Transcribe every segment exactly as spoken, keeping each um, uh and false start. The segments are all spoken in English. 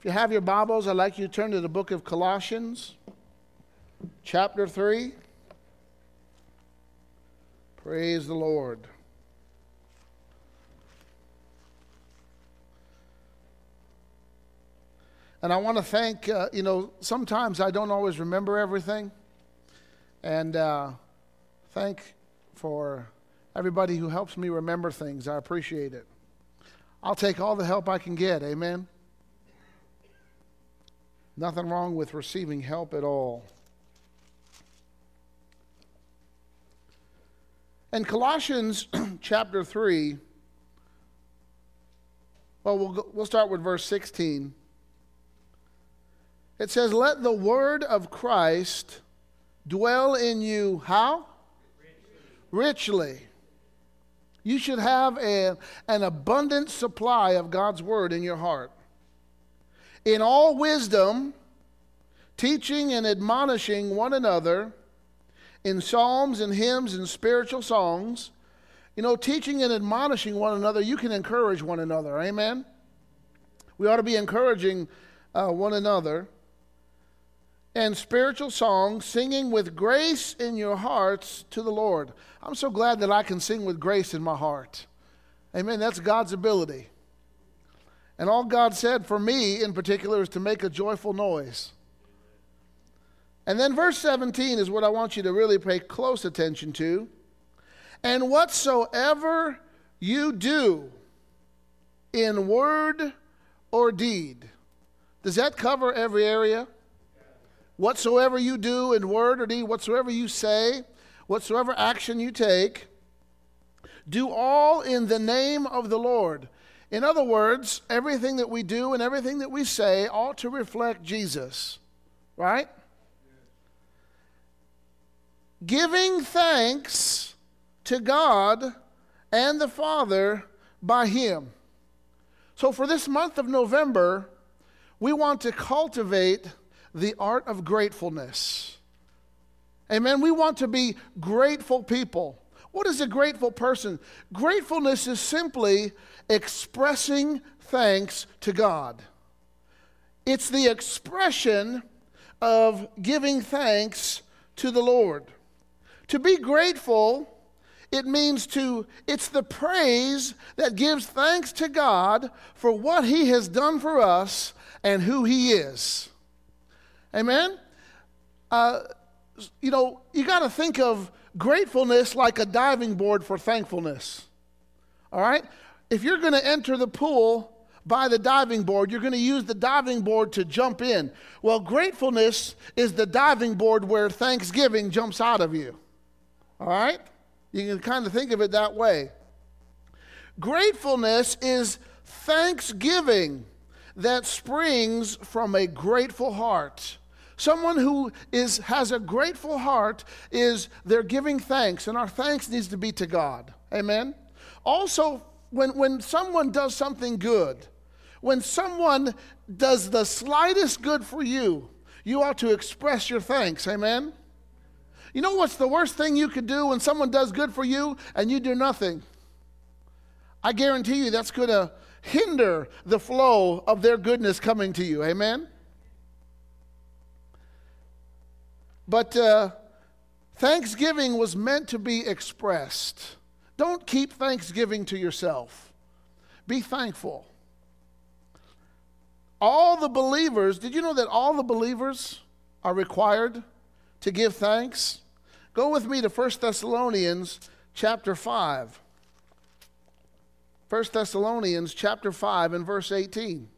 you have your Bibles, I'd like you to turn to the book of Colossians, chapter three. Praise the Lord. And I want to thank, uh, you know, sometimes I don't always remember everything. And uh, thank for everybody who helps me remember things. I appreciate it. I'll take all the help I can get. Amen. Nothing wrong with receiving help at all. In Colossians chapter three, well, we'll, go, we'll start with verse sixteen. It says, let the word of Christ dwell in you, how? Richly. Richly. You should have a, an abundant supply of God's word in your heart. In all wisdom, teaching and admonishing one another in psalms and hymns and spiritual songs. You know, teaching and admonishing one another, you can encourage one another. Amen? We ought to be encouraging uh, one another. And spiritual songs, singing with grace in your hearts to the Lord. I'm so glad that I can sing with grace in my heart. Amen. That's God's ability. And all God said for me in particular is to make a joyful noise. And then verse seventeen is what I want you to really pay close attention to. And whatsoever you do in word or deed. Does that cover every area? Whatsoever you do in word or deed, whatsoever you say, whatsoever action you take, do all in the name of the Lord. In other words, everything that we do and everything that we say ought to reflect Jesus, right? Giving thanks to God and the Father by Him. So for this month of November, we want to cultivate the art of gratefulness. Amen. We want to be grateful people. What is a grateful person? Gratefulness is simply expressing thanks to God. It's the expression of giving thanks to the Lord. To be grateful, it means to, it's the praise that gives thanks to God for what He has done for us and who He is. Amen? Uh, you know, you got to think of gratefulness like a diving board for thankfulness. All right? If you're going to enter the pool by the diving board, you're going to use the diving board to jump in. Well, gratefulness is the diving board where thanksgiving jumps out of you. All right? You can kind of think of it that way. Gratefulness is thanksgiving that springs from a grateful heart. Someone who is has a grateful heart is they're giving thanks, and our thanks needs to be to God. Amen? Also, when, when someone does something good, when someone does the slightest good for you, you ought to express your thanks. Amen? You know what's the worst thing you could do when someone does good for you and you do nothing? I guarantee you that's going to hinder the flow of their goodness coming to you. Amen? But uh, Thanksgiving was meant to be expressed. Don't keep Thanksgiving to yourself. Be thankful. All the believers, did you know that all the believers are required to give thanks? Go with me to First Thessalonians chapter five. First Thessalonians chapter five and verse eighteen.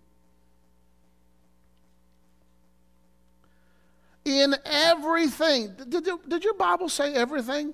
In everything. Did, did your Bible say everything?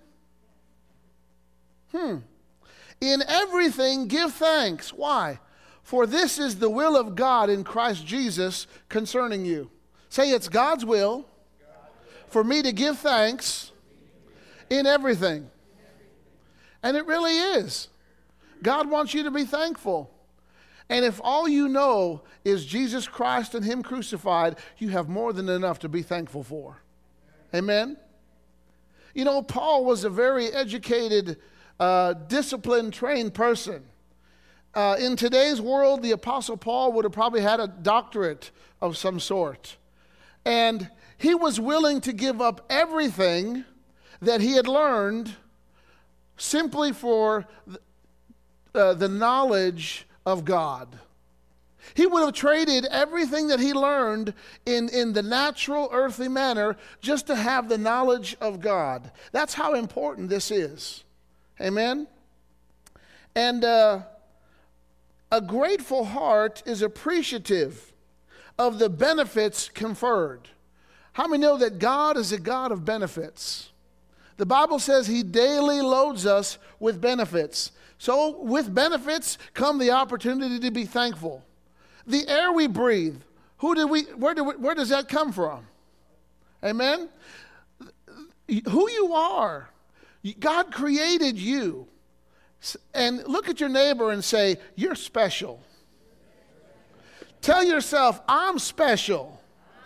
Hmm. In everything give thanks. Why? For this is the will of God in Christ Jesus concerning you. Say it's God's will for me to give thanks in everything. And it really is. God wants you to be thankful. And if all you know is Jesus Christ and Him crucified, you have more than enough to be thankful for. Amen? You know, Paul was a very educated, uh, disciplined, trained person. uh, in today's world, the Apostle Paul would have probably had a doctorate of some sort. And he was willing to give up everything that he had learned simply for uh, the knowledge of God. He would have traded everything that he learned in, in the natural, earthly manner just to have the knowledge of God. That's how important this is. Amen? And uh, a grateful heart is appreciative of the benefits conferred. How many know that God is a God of benefits? The Bible says he daily loads us with benefits. So with benefits come the opportunity to be thankful. The air we breathe, who did we, where, do we, where does that come from? Amen? Who you are. God created you. And look at your neighbor and say, you're special. Tell yourself, I'm special.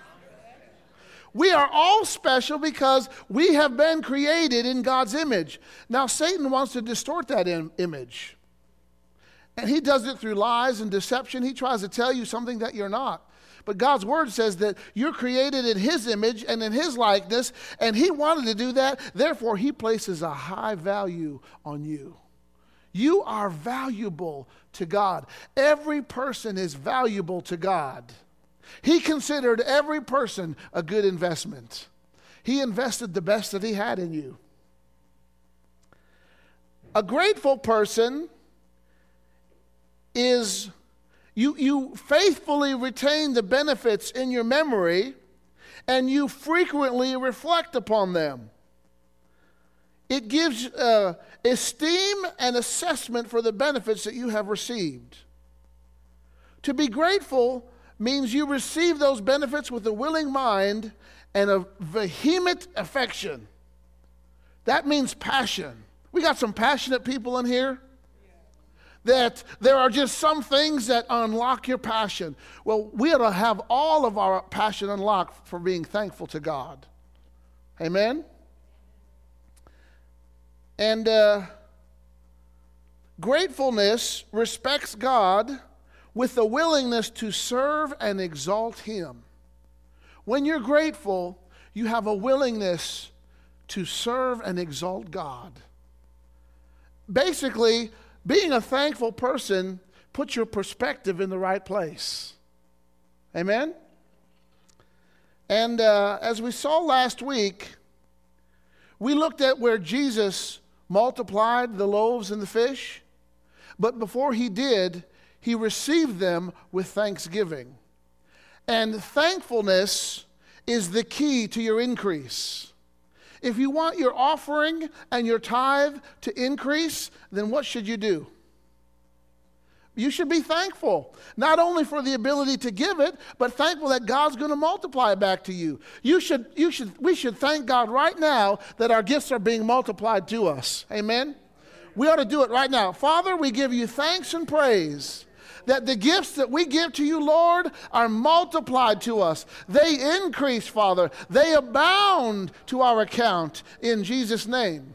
We are all special because we have been created in God's image. Now, Satan wants to distort that im- image. And he does it through lies and deception. He tries to tell you something that you're not. But God's word says that you're created in his image and in his likeness, and he wanted to do that. Therefore, he places a high value on you. You are valuable to God. Every person is valuable to God. He considered every person a good investment. He invested the best that he had in you. A grateful person is you, you faithfully retain the benefits in your memory, and you frequently reflect upon them. It gives uh, esteem and assessment for the benefits that you have received. To be grateful means you receive those benefits with a willing mind and a vehement affection. That means passion. We got some passionate people in here. That there are just some things that unlock your passion. Well, we ought to have all of our passion unlocked for being thankful to God. Amen? And uh, gratefulness respects God with a willingness to serve and exalt him. When you're grateful, you have a willingness to serve and exalt God. Basically, being a thankful person puts your perspective in the right place. Amen? And uh, as we saw last week, we looked at where Jesus multiplied the loaves and the fish, but before he did, he received them with thanksgiving. And thankfulness is the key to your increase. If you want your offering and your tithe to increase, then what should you do? You should be thankful, not only for the ability to give it, but thankful that God's going to multiply it back to you. You should, you should, we should thank God right now that our gifts are being multiplied to us. Amen? We ought to do it right now. Father, we give you thanks and praise that the gifts that we give to you, Lord, are multiplied to us. They increase, Father. They abound to our account in Jesus' name.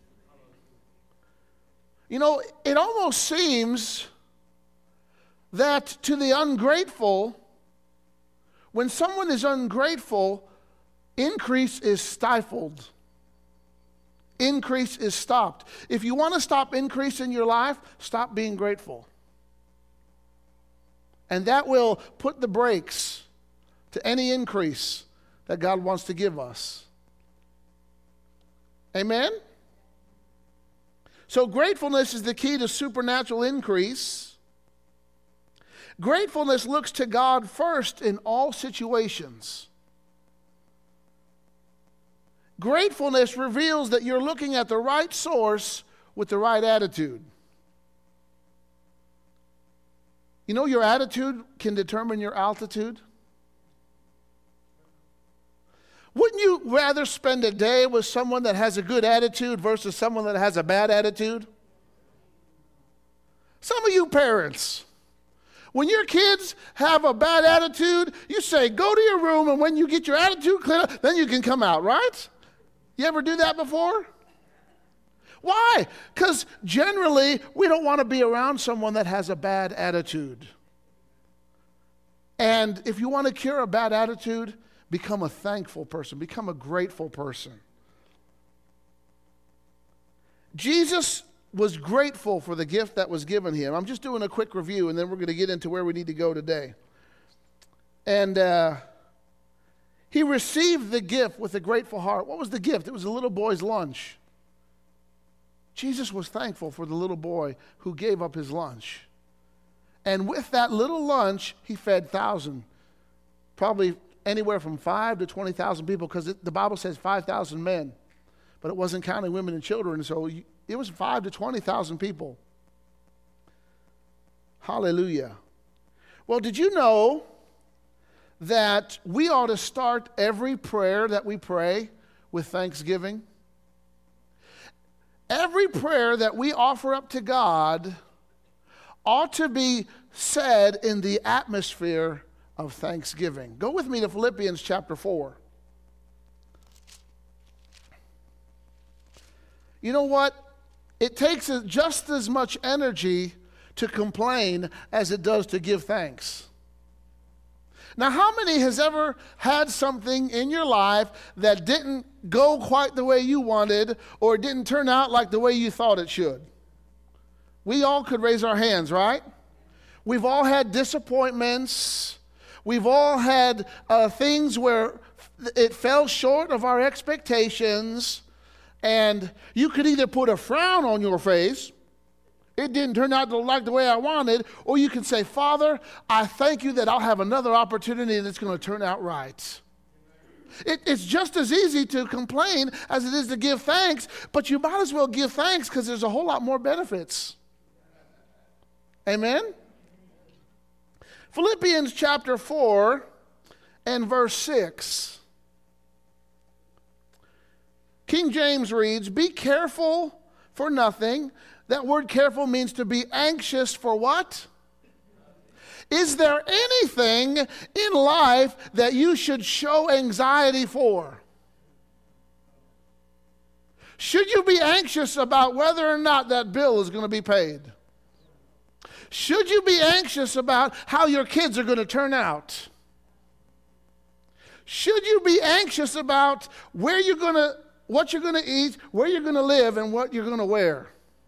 You know, it almost seems that to the ungrateful, when someone is ungrateful, increase is stifled. Increase is stopped. If you want to stop increase in your life, stop being grateful. And that will put the brakes to any increase that God wants to give us. Amen? So gratefulness is the key to supernatural increase. Gratefulness looks to God first in all situations. Gratefulness reveals that you're looking at the right source with the right attitude. You know, your attitude can determine your altitude. Wouldn't you rather spend a day with someone that has a good attitude versus someone that has a bad attitude? Some of you parents, when your kids have a bad attitude, you say, go to your room, and when you get your attitude cleared up, then you can come out, right? You ever do that before? Why? Because generally, we don't want to be around someone that has a bad attitude. And if you want to cure a bad attitude, become a thankful person. Become a grateful person. Jesus was grateful for the gift that was given him. I'm just doing a quick review, and then we're going to get into where we need to go today. And uh, he received the gift with a grateful heart. What was the gift? It was a little boy's lunch. Jesus was thankful for the little boy who gave up his lunch. And with that little lunch, he fed thousands. Probably anywhere from five to twenty thousand people, because the Bible says five thousand men. But it wasn't counting women and children, so it was five to twenty thousand people. Hallelujah. Well, did you know that we ought to start every prayer that we pray with thanksgiving? Every prayer that we offer up to God ought to be said in the atmosphere of thanksgiving. Go with me to Philippians chapter four. You know what? It takes just as much energy to complain as it does to give thanks. Now, how many has ever had something in your life that didn't go quite the way you wanted, or didn't turn out like the way you thought it should? We all could raise our hands, right? We've all had disappointments. We've all had uh, things where it fell short of our expectations. And you could either put a frown on your face, it didn't turn out like the way I wanted, or you can say, Father, I thank you that I'll have another opportunity and it's going to turn out right. It, it's just as easy to complain as it is to give thanks, but you might as well give thanks because there's a whole lot more benefits. Amen? Philippians chapter four and verse six. King James reads, be careful for nothing. That word careful means to be anxious for what? Is there anything in life that you should show anxiety for? Should you be anxious about whether or not that bill is going to be paid? Should you be anxious about how your kids are going to turn out? Should you be anxious about where you're going to what you're going to eat, where you're going to live, and what you're going to wear?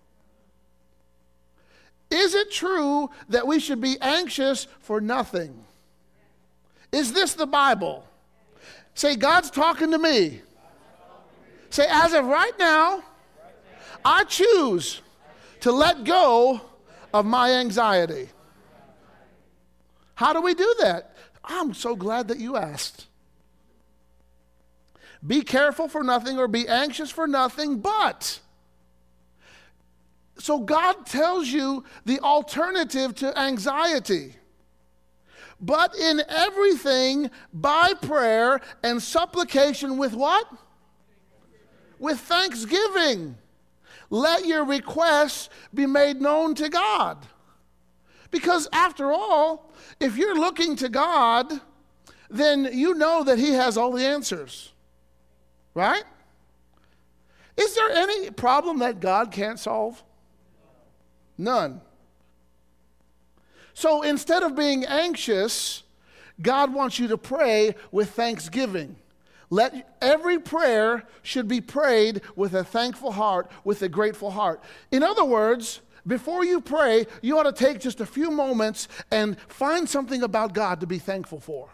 Is it true that we should be anxious for nothing? Is this the Bible? Say, God's talking to me. Say, as of right now, I choose to let go of my anxiety. How do we do that? I'm so glad that you asked. Be careful for nothing, or be anxious for nothing, but. So God tells you the alternative to anxiety. But in everything, by prayer and supplication with what? With thanksgiving. Let your requests be made known to God. Because after all, if you're looking to God, then you know that He has all the answers. Right? Is there any problem that God can't solve? None. So instead of being anxious, God wants you to pray with thanksgiving. Let every prayer should be prayed with a thankful heart, with a grateful heart. In other words, before you pray, you ought to take just a few moments and find something about God to be thankful for.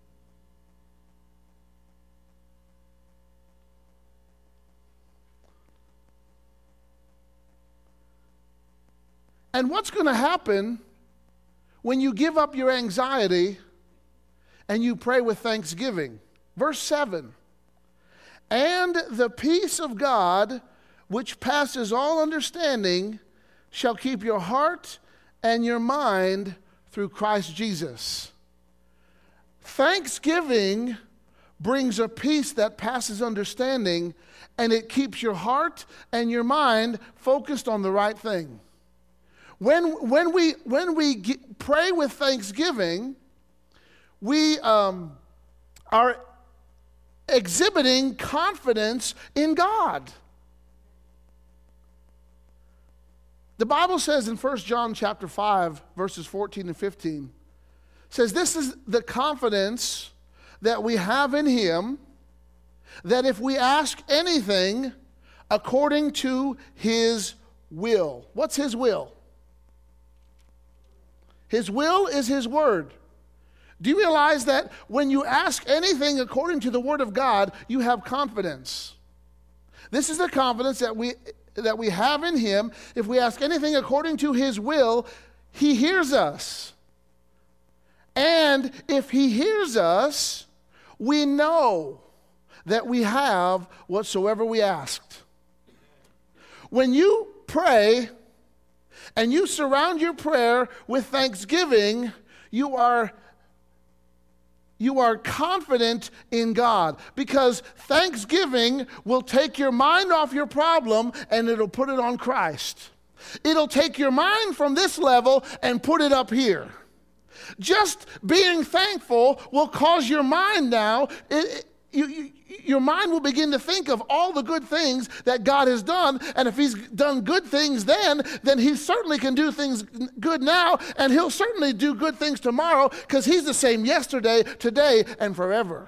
And what's going to happen when you give up your anxiety and you pray with thanksgiving? Verse seven, and the peace of God, which passes all understanding, shall keep your heart and your mind through Christ Jesus. Thanksgiving brings a peace that passes understanding, and it keeps your heart and your mind focused on the right thing. When, when we, when we get, pray with thanksgiving, we um, are exhibiting confidence in God. The Bible says in First John chapter five, verses fourteen and fifteen, says this is the confidence that we have in him, that if we ask anything according to his will. What's his will? His will is his word. Do you realize that when you ask anything according to the word of God, you have confidence? This is the confidence that we that we have in him. If we ask anything according to his will, he hears us. And if he hears us, we know that we have whatsoever we asked. When you pray and you surround your prayer with thanksgiving, you are You are confident in God, because thanksgiving will take your mind off your problem and it'll put it on Christ. It'll take your mind from this level and put it up here. Just being thankful will cause your mind now, it, it, you, you, your mind will begin to think of all the good things that God has done. And if he's done good things then, then he certainly can do things good now. And he'll certainly do good things tomorrow, because he's the same yesterday, today, and forever.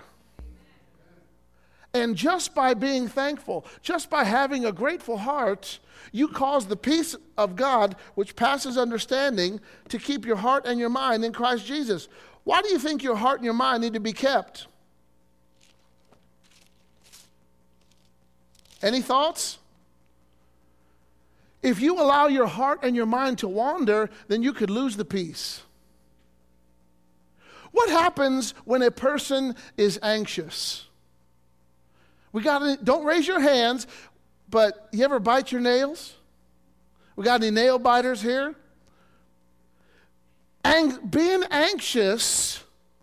And just by being thankful, just by having a grateful heart, you cause the peace of God, which passes understanding, to keep your heart and your mind in Christ Jesus. Why do you think your heart and your mind need to be kept? Any thoughts? If you allow your heart and your mind to wander, then you could lose the peace. What happens when a person is anxious? We got don't raise your hands, but you ever bite your nails? We got any nail biters here? And being anxious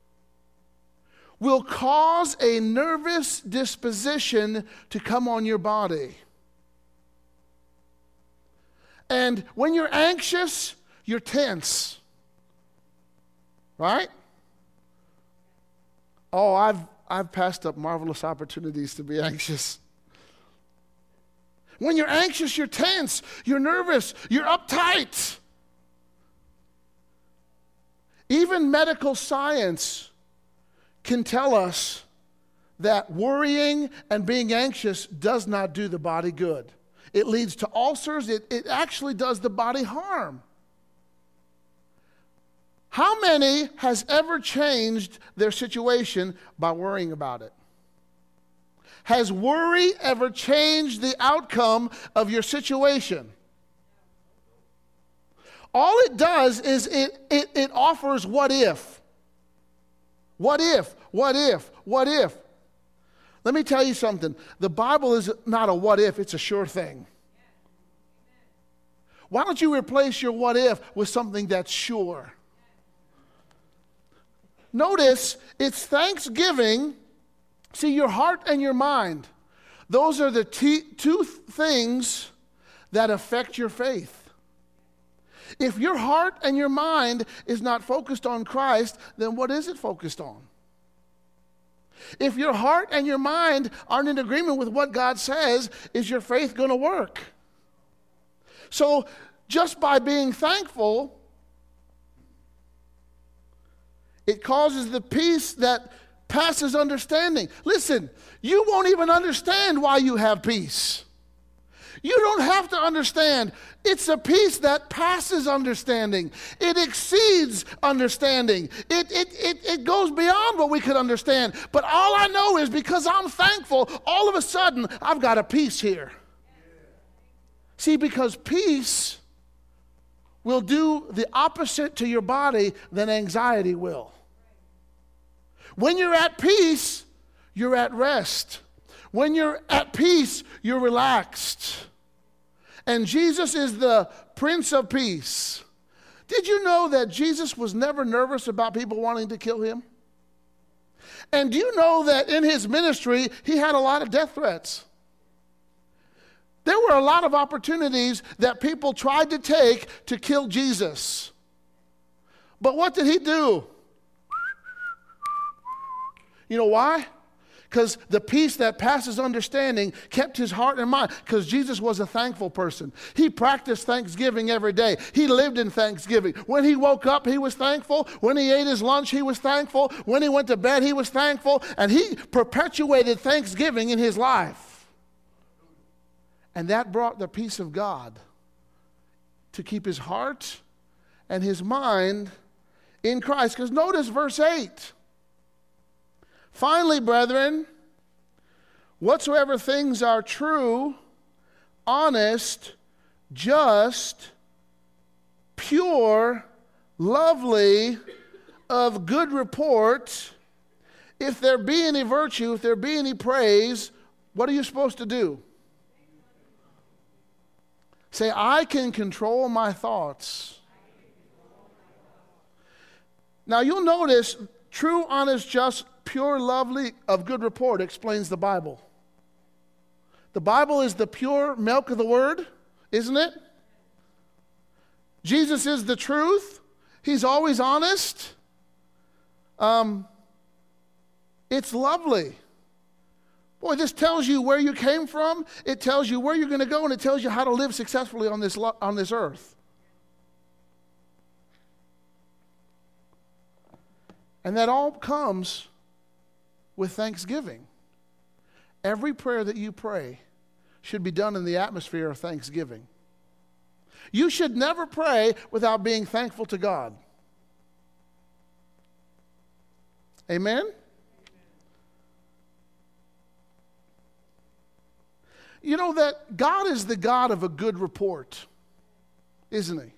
will cause a nervous disposition to come on your body. And when you're anxious, you're tense. Right? Oh, I've I've passed up marvelous opportunities to be anxious. When you're anxious, you're tense, you're nervous, you're uptight. Even medical science can tell us that worrying and being anxious does not do the body good. It leads to ulcers. It, it actually does the body harm. How many has ever changed their situation by worrying about it? Has worry ever changed the outcome of your situation? All it does is it, it, it offers what if. What if? What if? What if? Let me tell you something. The Bible is not a what if, it's a sure thing. Why don't you replace your what if with something that's sure? Notice, it's thanksgiving. See, your heart and your mind, those are the t- two things that affect your faith. If your heart and your mind is not focused on Christ, then what is it focused on? If your heart and your mind aren't in agreement with what God says, is your faith going to work? So just by being thankful, it causes the peace that passes understanding. Listen, you won't even understand why you have peace. You don't have to understand. It's a peace that passes understanding. It exceeds understanding. It, it, it, it goes beyond what we could understand. But all I know is because I'm thankful, all of a sudden, I've got a peace here. See, because peace will do the opposite to your body than anxiety will. When you're at peace, you're at rest. When you're at peace, you're relaxed. And Jesus is the Prince of Peace. Did you know that Jesus was never nervous about people wanting to kill him? And do you know that in his ministry, he had a lot of death threats? There were a lot of opportunities that people tried to take to kill Jesus. But what did he do? You know why? Because the peace that passes understanding kept his heart and mind. Because Jesus was a thankful person. He practiced thanksgiving every day. He lived in thanksgiving. When he woke up, he was thankful. When he ate his lunch, he was thankful. When he went to bed, he was thankful. And he perpetuated thanksgiving in his life. And that brought the peace of God to keep his heart and his mind in Christ. Because notice verse eight. Finally, brethren, whatsoever things are true, honest, just, pure, lovely, of good report, if there be any virtue, if there be any praise, what are you supposed to do? Say, I can control my thoughts. Now you'll notice, true, honest, just, pure, lovely, of good report explains the Bible. The Bible is the pure milk of the word, isn't it? Jesus is the truth. He's always honest. Um, it's lovely. Boy, this tells you where you came from. It tells you where you're going to go, and it tells you how to live successfully on this, lo- on this earth. And that all comes with thanksgiving. Every prayer that you pray should be done in the atmosphere of thanksgiving. You should never pray without being thankful to God. Amen? You know that God is the God of a good report, isn't he?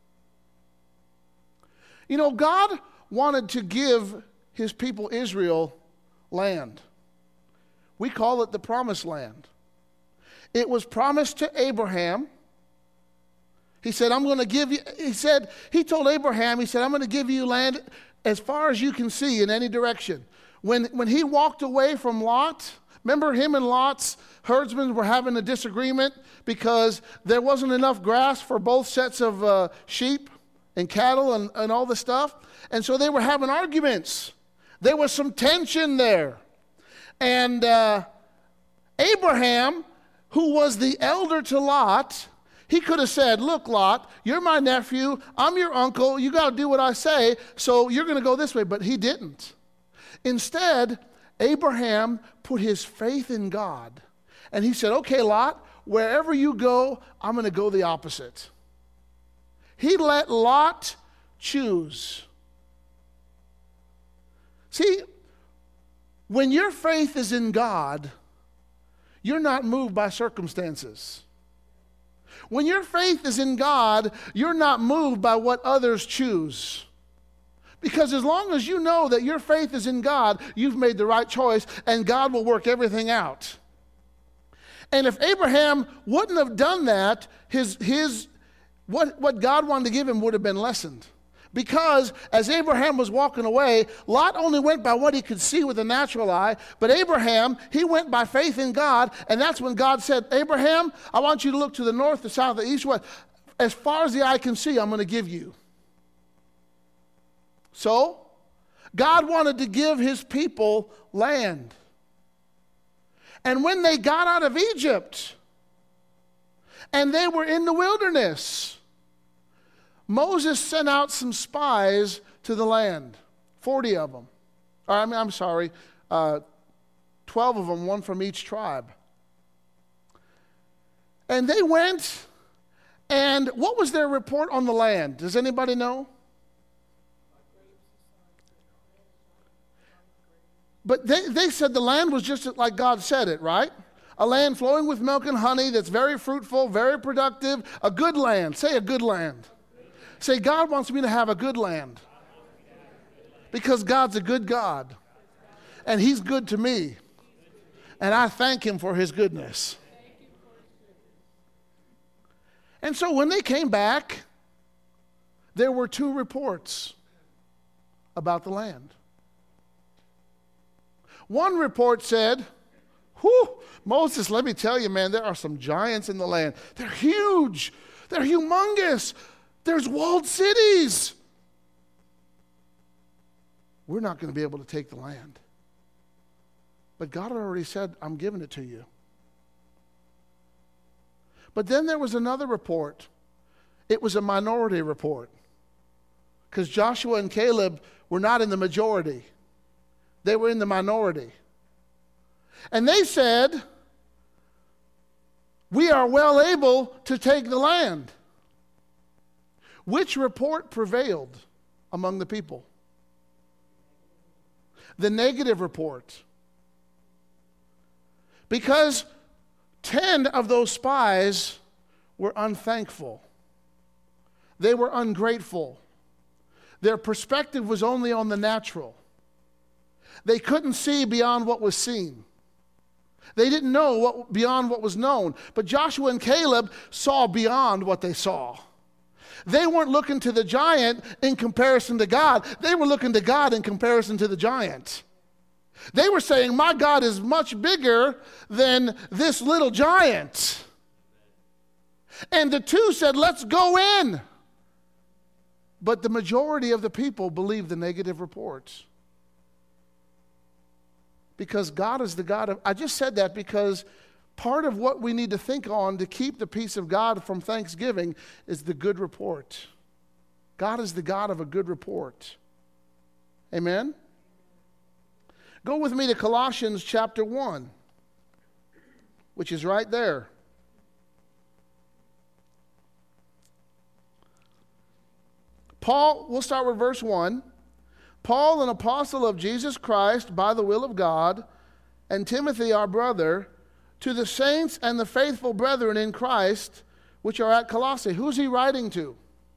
You know, God wanted to give his people Israel land. We call it the promised land. It was promised to Abraham. He said, I'm going to give you, he said, he told Abraham, he said, I'm going to give you land as far as you can see in any direction. When, when he walked away from Lot, remember him and Lot's herdsmen were having a disagreement because there wasn't enough grass for both sets of uh, sheep and cattle and, and all the stuff. And so they were having arguments. There was some tension there. And uh, Abraham, who was the elder to Lot, he could have said, look, Lot, you're my nephew. I'm your uncle. You got to do what I say. So you're going to go this way. But he didn't. Instead, Abraham put his faith in God. And he said, okay, Lot, wherever you go, I'm going to go the opposite. He let Lot choose. See, when your faith is in God, you're not moved by circumstances. When your faith is in God, you're not moved by what others choose. Because as long as you know that your faith is in God, you've made the right choice, and God will work everything out. And if Abraham wouldn't have done that, his, his, what, what God wanted to give him would have been lessened. Because as Abraham was walking away, Lot only went by what he could see with the natural eye, but Abraham, he went by faith in God, and that's when God said, Abraham, I want you to look to the north, the south, the east, west. As far as the eye can see, I'm going to give you. So, God wanted to give his people land. And when they got out of Egypt, and they were in the wilderness, Moses sent out some spies to the land, forty of them. Or, I mean, I'm sorry, uh, twelve of them, one from each tribe. And they went, and what was their report on the land? Does anybody know? But they, they said the land was just like God said it, right? A land flowing with milk and honey that's very fruitful, very productive, a good land. Say a good land. Say, God wants me to have a good land. Because God's a good God. And he's good to me. And I thank him for his goodness. And so when they came back, there were two reports about the land. One report said, whew, Moses, let me tell you, man, there are some giants in the land. They're huge. They're humongous. There's walled cities. We're not going to be able to take the land. But God had already said, I'm giving it to you. But then there was another report. It was a minority report. Because Joshua and Caleb were not in the majority. They were in the minority. And they said, we are well able to take the land. Which report prevailed among the people? The negative report. Because ten of those spies were unthankful. They were ungrateful. Their perspective was only on the natural. They couldn't see beyond what was seen. They didn't know what beyond what was known. But Joshua and Caleb saw beyond what they saw. They weren't looking to the giant in comparison to God. They were looking to God in comparison to the giant. They were saying, my God is much bigger than this little giant. And the two said, let's go in. But the majority of the people believed the negative reports. Because God is the God of, I just said that because part of what we need to think on to keep the peace of God from Thanksgiving is the good report. God is the God of a good report. Amen? Go with me to Colossians chapter one, which is right there. Paul, we'll start with verse one. Paul, an apostle of Jesus Christ by the will of God, and Timothy, our brother, to the saints and the faithful brethren in Christ, which are at Colossae. Who's he writing to?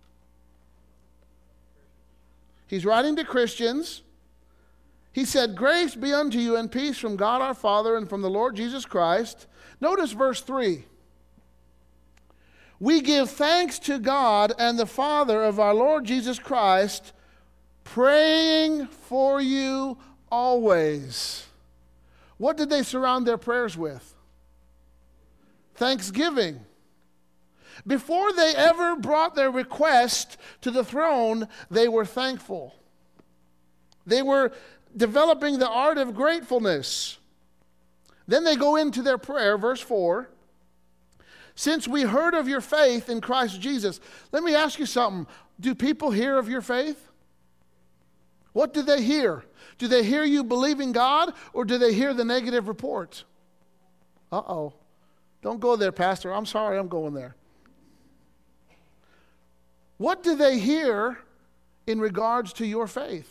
He's writing to Christians. He said, grace be unto you and peace from God our Father and from the Lord Jesus Christ. Notice verse three. We give thanks to God and the Father of our Lord Jesus Christ, praying for you always. What did they surround their prayers with? Thanksgiving. Before they ever brought their request to the throne, they were thankful. They were developing the art of gratefulness. Then they go into their prayer, verse four. Since we heard of your faith in Christ Jesus. Let me ask you something. Do people hear of your faith? What do they hear? Do they hear you believing God, or do they hear the negative report? Uh-oh. Don't go there, Pastor. I'm sorry, I'm going there. What do they hear in regards to your faith?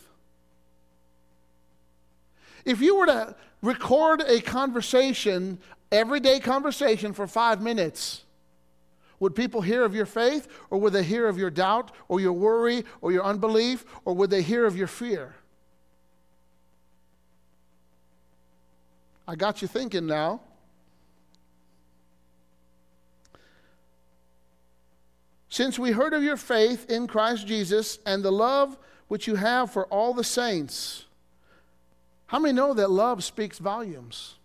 If you were to record a conversation, everyday conversation for five minutes, would people hear of your faith, or would they hear of your doubt, or your worry, or your unbelief, or would they hear of your fear? I got you thinking now. Since we heard of your faith in Christ Jesus and the love which you have for all the saints. How many know that love speaks volumes?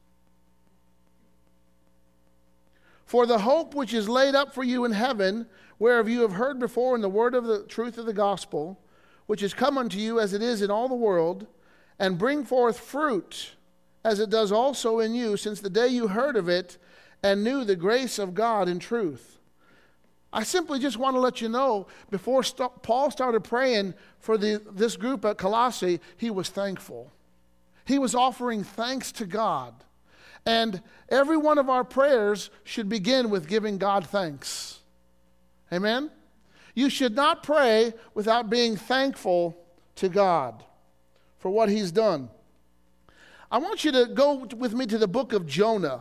For the hope which is laid up for you in heaven, whereof you have heard before in the word of the truth of the gospel, which is come unto you as it is in all the world, and bring forth fruit, as it does also in you, since the day you heard of it, and knew the grace of God in truth. I simply just want to let you know, before st- Paul started praying for the, this group at Colossae, he was thankful. He was offering thanks to God. And every one of our prayers should begin with giving God thanks. Amen? You should not pray without being thankful to God for what he's done. I want you to go with me to the book of Jonah.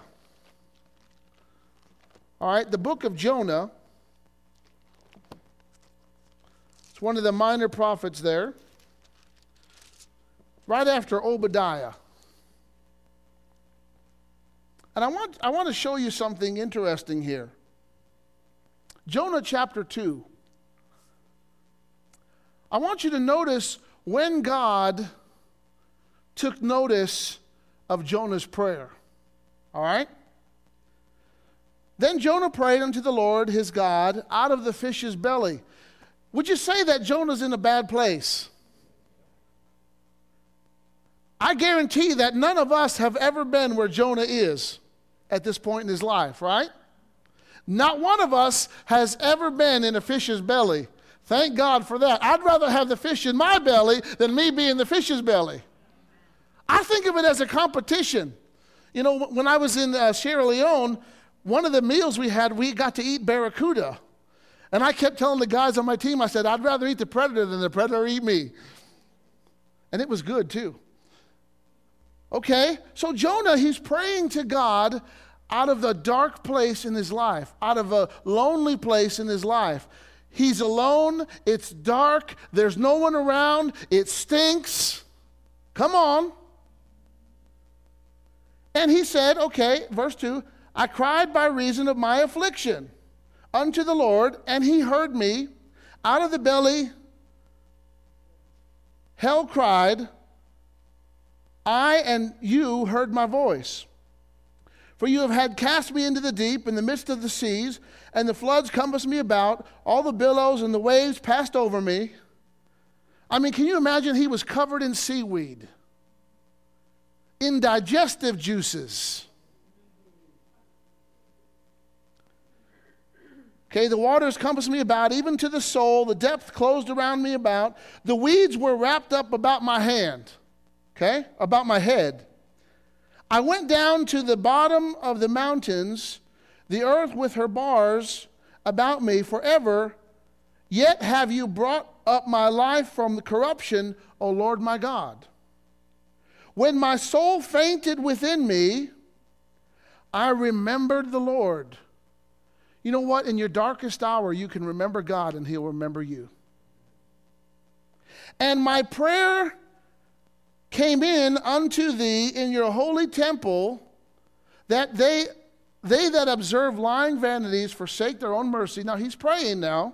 All right, the book of Jonah. It's one of the minor prophets there. Right after Obadiah. And I want, I want to show you something interesting here. Jonah chapter two. I want you to notice when God took notice of Jonah's prayer. All right? Then Jonah prayed unto the Lord his God out of the fish's belly. Would you say that Jonah's in a bad place? I guarantee that none of us have ever been where Jonah is at this point in his life, right? Not one of us has ever been in a fish's belly. Thank God for that. I'd rather have the fish in my belly than me be in the fish's belly. I think of it as a competition. You know, when I was in uh, Sierra Leone, one of the meals we had, we got to eat barracuda. And I kept telling the guys on my team, I said, I'd rather eat the predator than the predator eat me. And it was good too. Okay, so Jonah, he's praying to God out of the dark place in his life, out of a lonely place in his life. He's alone, it's dark, there's no one around, it stinks. Come on. And he said, okay, verse two, I cried by reason of my affliction unto the Lord, and he heard me. Out of the belly hell cried, I and you heard my voice. For you have had cast me into the deep in the midst of the seas, and the floods compassed me about. All the billows and the waves passed over me. I mean, can you imagine? He was covered in seaweed, in digestive juices. Okay, the waters compassed me about, even to the soul. The depth closed around me about. The weeds were wrapped up about my hand. Okay, about my head. I went down to the bottom of the mountains, the earth with her bars about me forever. Yet have you brought up my life from the corruption, O Lord my God. When my soul fainted within me, I remembered the Lord. You know what? In your darkest hour, you can remember God and He'll remember you. And my prayer came in unto thee in your holy temple, that they they that observe lying vanities forsake their own mercy. Now he's praying now.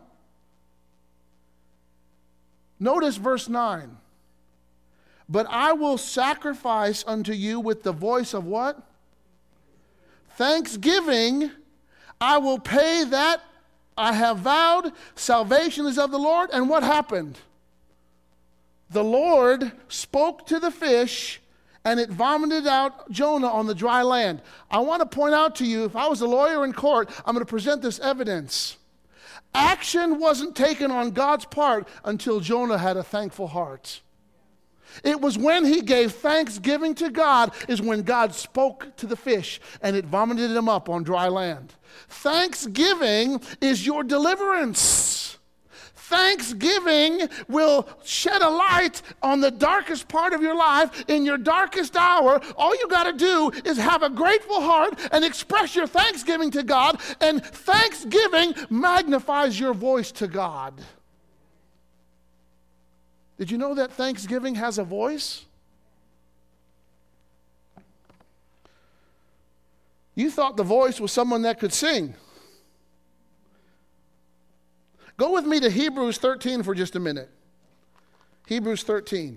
Notice verse nine. But I will sacrifice unto you with the voice of what? Thanksgiving. I will pay that I have vowed. Salvation is of the Lord. And what happened? The Lord spoke to the fish, and it vomited out Jonah on the dry land. I want to point out to you, if I was a lawyer in court, I'm going to present this evidence. Action wasn't taken on God's part until Jonah had a thankful heart. It was when he gave thanksgiving to God is when God spoke to the fish, and it vomited him up on dry land. Thanksgiving is your deliverance. Thanksgiving will shed a light on the darkest part of your life. In your darkest hour, all you got to do is have a grateful heart and express your thanksgiving to God, and thanksgiving magnifies your voice to God. Did you know that thanksgiving has a voice? You thought the voice was someone that could sing. Go with me to Hebrews thirteen for just a minute. Hebrews thirteen.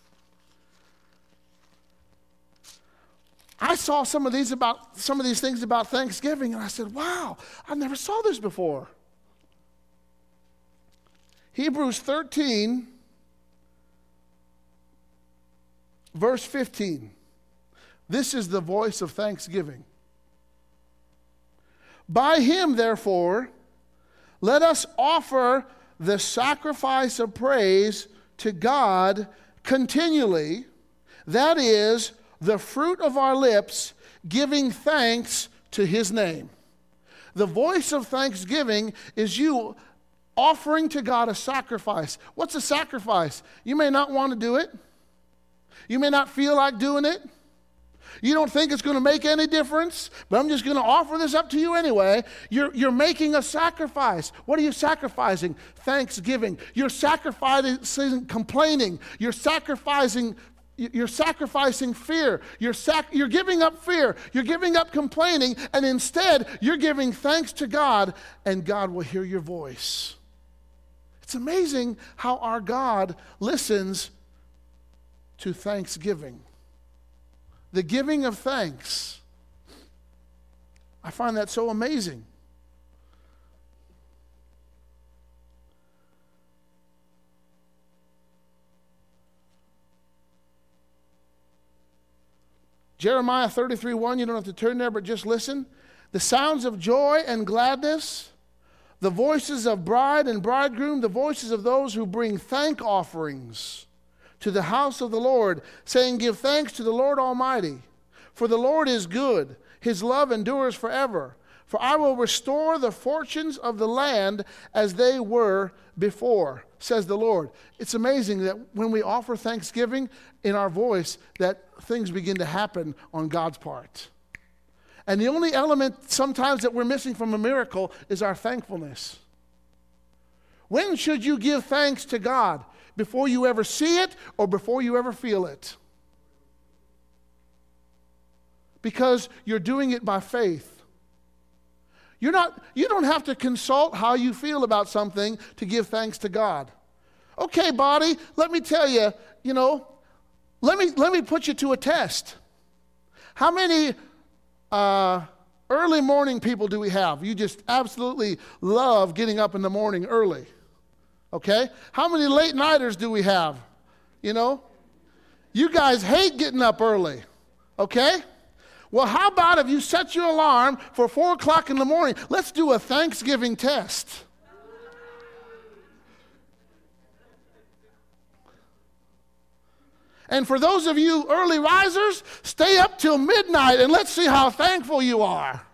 I saw some of these about some of these things about Thanksgiving, and I said, wow, I never saw this before. Hebrews thirteen, verse fifteen. This is the voice of thanksgiving. By him, therefore, let us offer the sacrifice of praise to God continually, that is, the fruit of our lips, giving thanks to his name. The voice of thanksgiving is you offering to God a sacrifice. What's a sacrifice? You may not want to do it. You may not feel like doing it. You don't think it's going to make any difference, but I'm just going to offer this up to you anyway. You're, you're making a sacrifice. What are you sacrificing? Thanksgiving. You're sacrificing complaining. You're sacrificing You're sacrificing fear. You're, sac- you're giving up fear. You're giving up complaining, and instead you're giving thanks to God, and God will hear your voice. It's amazing how our God listens to thanksgiving. The giving of thanks. I find that so amazing. Jeremiah thirty-three one, you don't have to turn there, but just listen. The sounds of joy and gladness, the voices of bride and bridegroom, the voices of those who bring thank offerings to the house of the Lord, saying, give thanks to the Lord Almighty, for the Lord is good, his love endures forever. For I will restore the fortunes of the land as they were before, says the Lord. It's amazing that when we offer thanksgiving in our voice, that things begin to happen on God's part. And the only element sometimes that we're missing from a miracle is our thankfulness. When should you give thanks to God? Before you ever see it or before you ever feel it? Because you're doing it by faith. You're not, you don't have to consult how you feel about something to give thanks to God. Okay, body, let me tell you, you know, let me, let me put you to a test. How many uh, early morning people do we have? You just absolutely love getting up in the morning early. Okay? How many late nighters do we have? You know? You guys hate getting up early. Okay? Well, how about if you set your alarm for four o'clock in the morning? Let's do a Thanksgiving test. And for those of you early risers, stay up till midnight and let's see how thankful you are.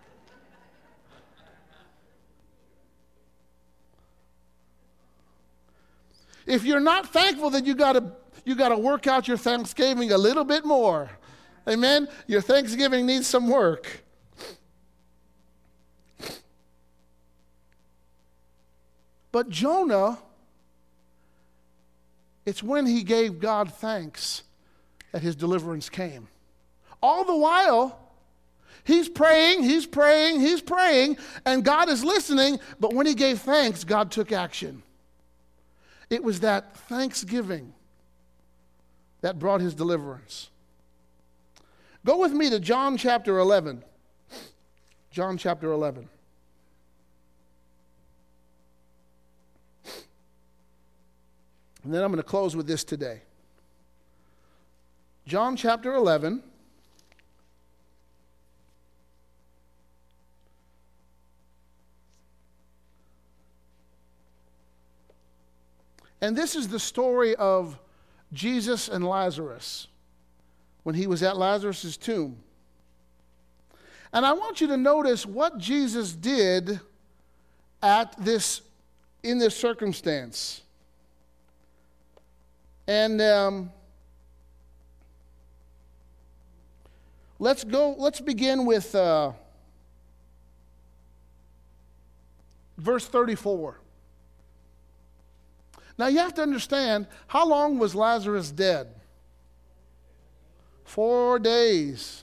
If you're not thankful, then you gotta you gotta work out your Thanksgiving a little bit more. Amen? Your Thanksgiving needs some work. But Jonah, it's when he gave God thanks that his deliverance came. All the while, he's praying, he's praying, he's praying, and God is listening, but when he gave thanks, God took action. It was that thanksgiving that brought his deliverance. Go with me to John chapter eleven. John chapter eleven. And then I'm going to close with this today. John chapter eleven. And this is the story of Jesus and Lazarus when he was at Lazarus' tomb. And I want you to notice what Jesus did at this, in this circumstance. And um, let's go, let's begin with uh, verse thirty-four. Now you have to understand, how long was Lazarus dead? Four days.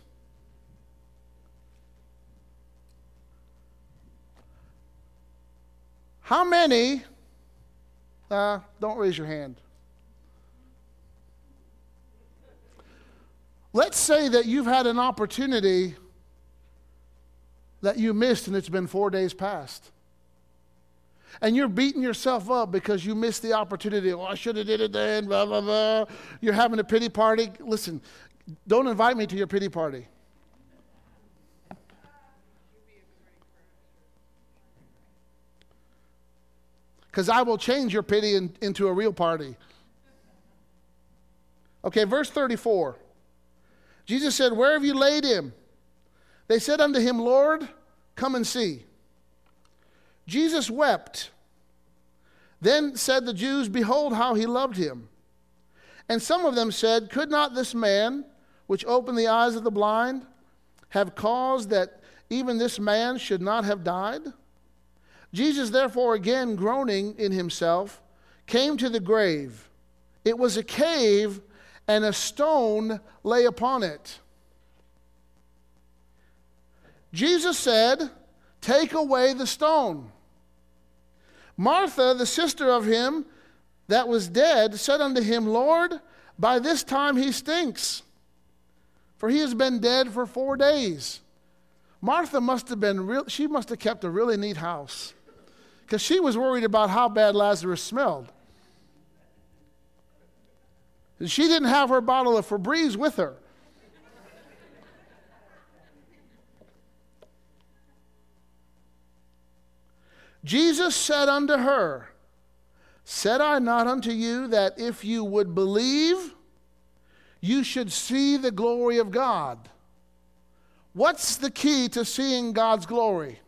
How many, uh, don't raise your hand. Let's say that you've had an opportunity that you missed and it's been four days past. And you're beating yourself up because you missed the opportunity. Oh, I should have did it then, blah, blah, blah. You're having a pity party. Listen, don't invite me to your pity party. Because I will change your pity in, into a real party. Okay, verse thirty-four. Jesus said, where have you laid him? They said unto him, Lord, come and see. Jesus wept. Then said the Jews, behold how he loved him. And some of them said, could not this man, which opened the eyes of the blind, have caused that even this man should not have died? Jesus therefore, again groaning in himself, came to the grave. It was a cave, and a stone lay upon it. Jesus said, take away the stone. Martha, the sister of him that was dead, said unto him, Lord, by this time he stinks, for he has been dead for four days. Martha must have been real, she must have kept a really neat house, because she was worried about how bad Lazarus smelled. And she didn't have her bottle of Febreze with her. Jesus said unto her, said I not unto you that if you would believe, you should see the glory of God? What's the key to seeing God's glory?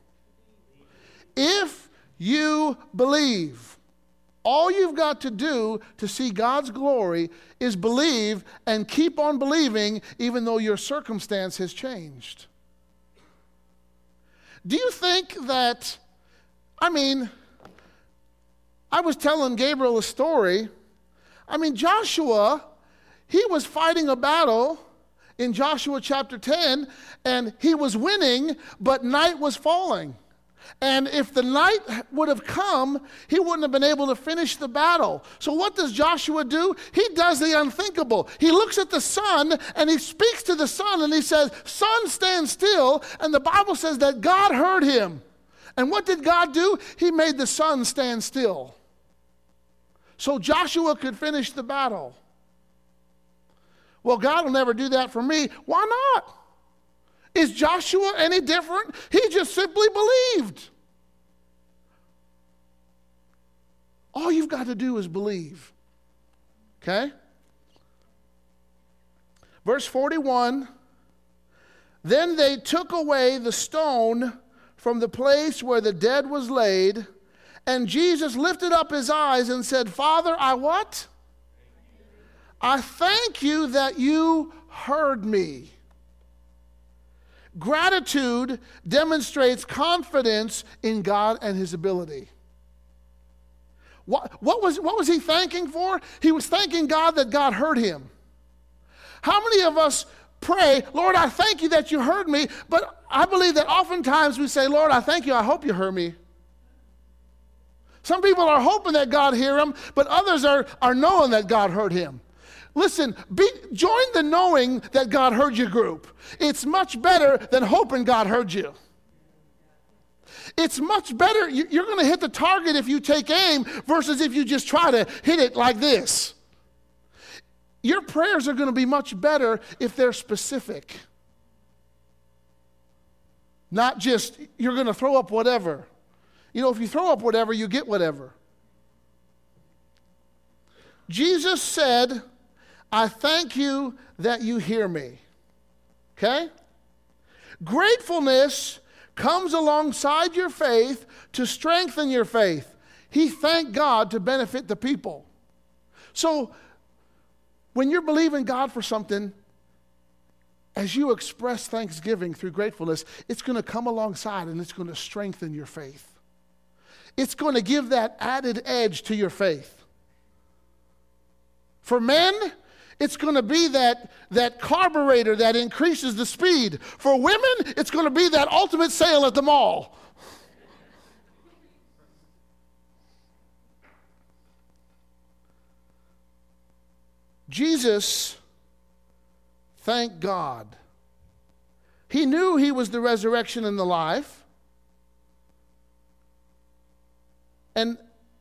If you believe. All you've got to do to see God's glory is believe and keep on believing even though your circumstance has changed. Do you think that, I mean, I was telling Gabriel a story. I mean, Joshua, he was fighting a battle in Joshua chapter ten, and he was winning, but night was falling. And if the night would have come, he wouldn't have been able to finish the battle. So what does Joshua do? He does the unthinkable. He looks at the sun and he speaks to the sun and he says, sun, stand still. And the Bible says that God heard him. And what did God do? He made the sun stand still, so Joshua could finish the battle. Well, God will never do that for me. Why not? Is Joshua any different? He just simply believed. All you've got to do is believe. Okay? Verse forty-one, then they took away the stone from the place where the dead was laid, and Jesus lifted up his eyes and said, Father, I what? I thank you that you heard me. Gratitude demonstrates confidence in God and his ability. What, what, was, what was he thanking for? He was thanking God that God heard him. How many of us pray, Lord, I thank you that you heard me, but I believe that oftentimes we say, Lord, I thank you, I hope you heard me. Some people are hoping that God hear them, but others are, are knowing that God heard him. Listen, be, join the knowing that God heard you group. It's much better than hoping God heard you. It's much better. You're going to hit the target if you take aim versus if you just try to hit it like this. Your prayers are going to be much better if they're specific. Not just, you're going to throw up whatever. You know, if you throw up whatever, you get whatever. Jesus said, I thank you that you hear me. Okay? Gratefulness comes alongside your faith to strengthen your faith. He thanked God to benefit the people. So, when you're believing God for something, as you express thanksgiving through gratefulness, it's going to come alongside and it's going to strengthen your faith. It's going to give that added edge to your faith. For men, it's going to be that, that carburetor that increases the speed. For women, it's going to be that ultimate sale at the mall. Jesus thanked God. He knew he was the resurrection and the life. And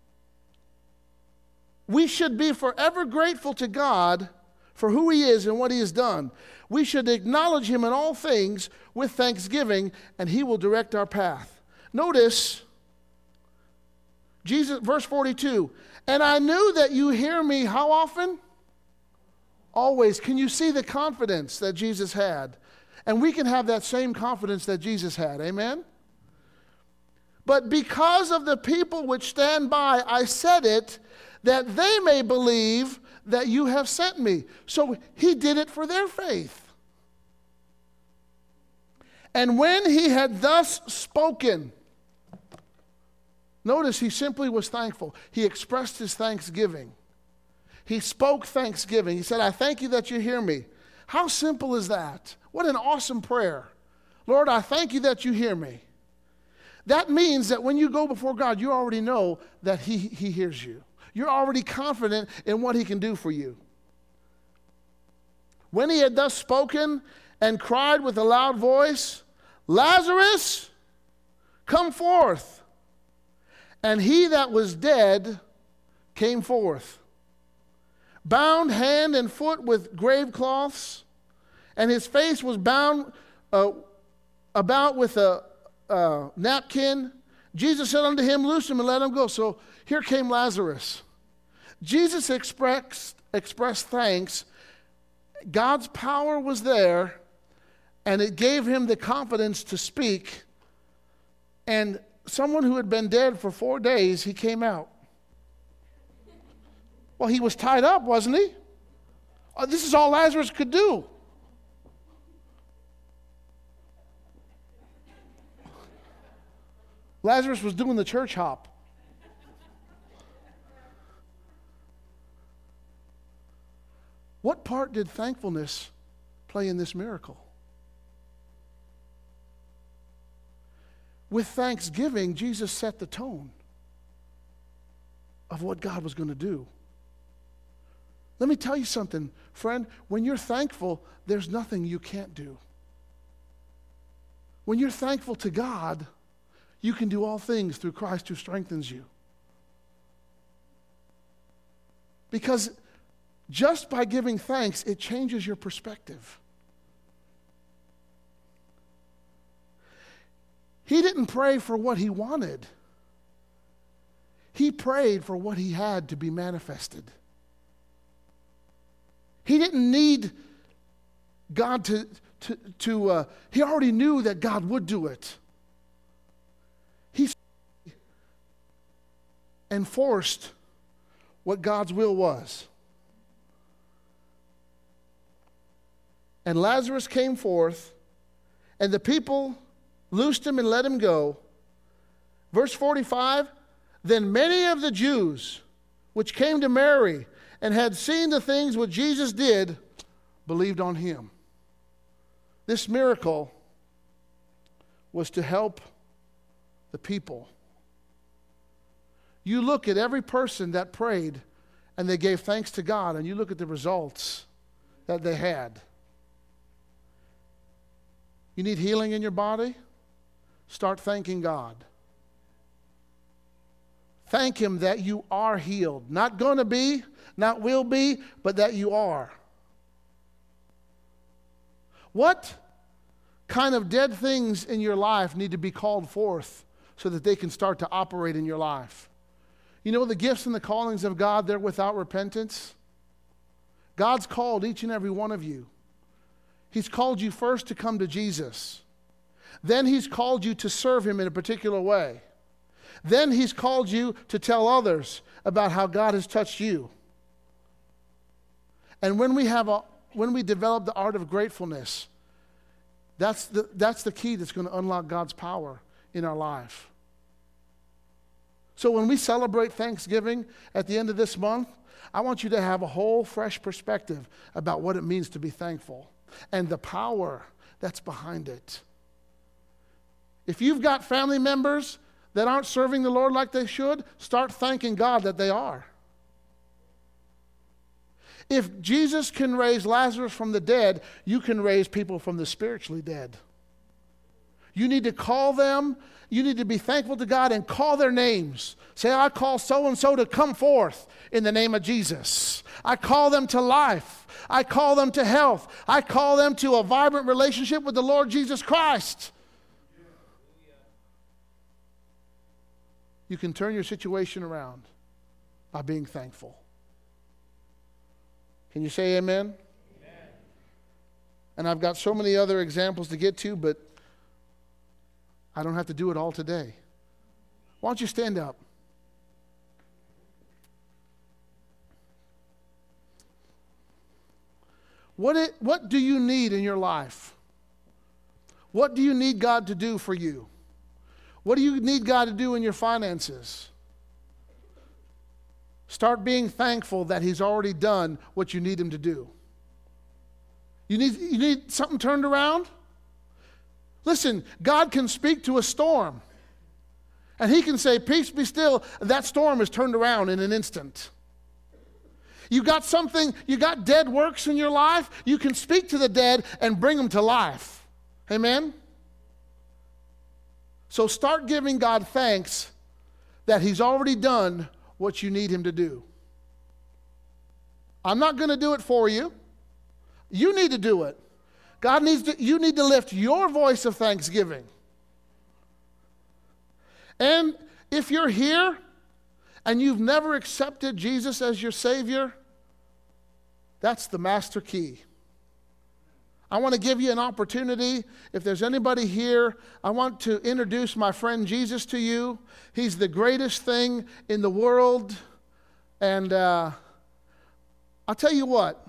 we should be forever grateful to God for who he is and what he has done. We should acknowledge him in all things with thanksgiving, and he will direct our path. Notice, Jesus, verse forty-two, and I knew that you hear me how often? Always. Can you see the confidence that Jesus had? And we can have that same confidence that Jesus had. Amen? But because of the people which stand by, I said it, that they may believe that you have sent me. So he did it for their faith. And when he had thus spoken, notice he simply was thankful. He expressed his thanksgiving. He spoke thanksgiving. He said, I thank you that you hear me. How simple is that? What an awesome prayer. Lord, I thank you that you hear me. That means that when you go before God, you already know that he, he hears you. You're already confident in what he can do for you. When he had thus spoken and cried with a loud voice, Lazarus, come forth. And he that was dead came forth, bound hand and foot with grave cloths, and his face was bound uh, about with a uh, napkin. Jesus said unto him, loose him and let him go. So here came Lazarus. Jesus expressed, expressed thanks. God's power was there, and it gave him the confidence to speak. And someone who had been dead for four days, he came out. Well, he was tied up, wasn't he? Oh, this is all Lazarus could do. Lazarus was doing the church hop. What part did thankfulness play in this miracle? With thanksgiving, Jesus set the tone of what God was going to do. Let me tell you something, friend. When you're thankful, there's nothing you can't do. When you're thankful to God, you can do all things through Christ who strengthens you. Because just by giving thanks, it changes your perspective. He didn't pray for what he wanted. He prayed for what he had to be manifested. He didn't need God to, to, to uh, he already knew that God would do it. He enforced what God's will was. And Lazarus came forth, and the people loosed him and let him go. Verse forty-five, then many of the Jews which came to Mary and had seen the things which Jesus did believed on him. This miracle was to help the people. You look at every person that prayed and they gave thanks to God, and you look at the results that they had. You need healing in your body? Start thanking God. Thank him that you are healed. Not going to be, not will be, but that you are. What kind of dead things in your life need to be called forth so that they can start to operate in your life? You know, the gifts and the callings of God, they're without repentance. God's called each and every one of you. He's called you first to come to Jesus. Then he's called you to serve him in a particular way. Then he's called you to tell others about how God has touched you. And when we have a, when we develop the art of gratefulness, that's the, that's the key that's going to unlock God's power in our life. So when we celebrate Thanksgiving at the end of this month, I want you to have a whole fresh perspective about what it means to be thankful and the power that's behind it. If you've got family members that aren't serving the Lord like they should, start thanking God that they are. If Jesus can raise Lazarus from the dead, you can raise people from the spiritually dead. You need to call them. You need to be thankful to God and call their names. Say, I call so-and-so to come forth in the name of Jesus. I call them to life. I call them to health. I call them to a vibrant relationship with the Lord Jesus Christ. You can turn your situation around by being thankful. Can you say amen? Amen? And I've got so many other examples to get to, but I don't have to do it all today. Why don't you stand up? What, it, what do you need in your life? What do you need God to do for you? What do you need God to do in your finances? Start being thankful that he's already done what you need him to do. You need, you need something turned around? Listen, God can speak to a storm. And he can say, peace be still. That storm is turned around in an instant. You got something, you got dead works in your life, you can speak to the dead and bring them to life. Amen? So start giving God thanks that he's already done what you need him to do. I'm not going to do it for you. You need to do it. God needs to, you need to lift your voice of thanksgiving. And if you're here and you've never accepted Jesus as your Savior, that's the master key. I want to give you an opportunity. If there's anybody here, I want to introduce my friend Jesus to you. He's the greatest thing in the world. And uh, I'll tell you what.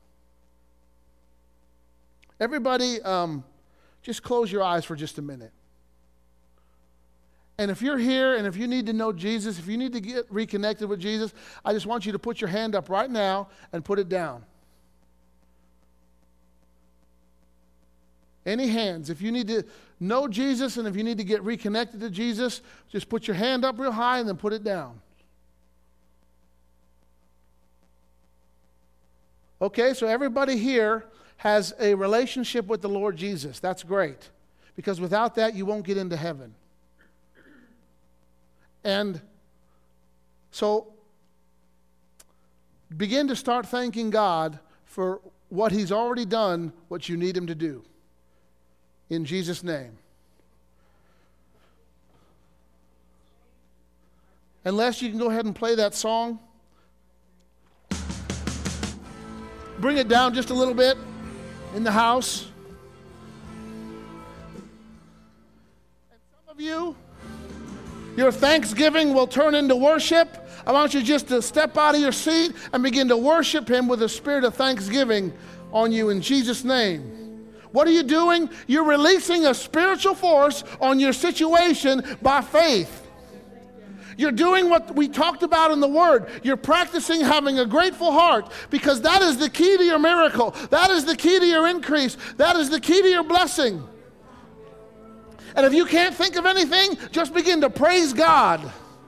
Everybody, um, just close your eyes for just a minute. And if you're here and if you need to know Jesus, if you need to get reconnected with Jesus, I just want you to put your hand up right now and put it down. Any hands? If you need to know Jesus and if you need to get reconnected to Jesus, just put your hand up real high and then put it down. Okay, so everybody here has a relationship with the Lord Jesus. That's great. Because without that, you won't get into heaven. And so, begin to start thanking God for what He's already done, what you need Him to do. In Jesus' name. Unless you can go ahead and play that song. Bring it down just a little bit in the house. And some of you, your thanksgiving will turn into worship. I want you just to step out of your seat and begin to worship Him with a spirit of thanksgiving on you in Jesus' name. What are you doing? You're releasing a spiritual force on your situation by faith. You're doing what we talked about in the Word. You're practicing having a grateful heart because that is the key to your miracle. That is the key to your increase. That is the key to your blessing. And if you can't think of anything, just begin to praise God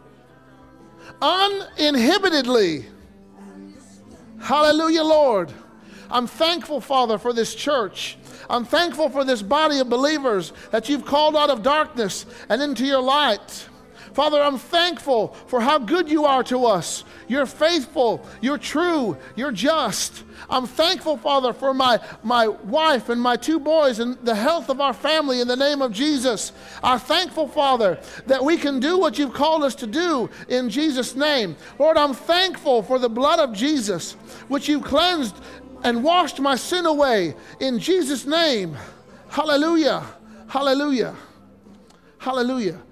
uninhibitedly. Hallelujah, Lord. I'm thankful, Father, for this church. I'm thankful for this body of believers that you've called out of darkness and into your light. Father, I'm thankful for how good you are to us. You're faithful, you're true, you're just. I'm thankful, Father, for my, my wife and my two boys and the health of our family in the name of Jesus. I'm thankful, Father, that we can do what you've called us to do in Jesus' name. Lord, I'm thankful for the blood of Jesus, which you cleansed and washed my sin away in Jesus' name. Hallelujah. Hallelujah. Hallelujah.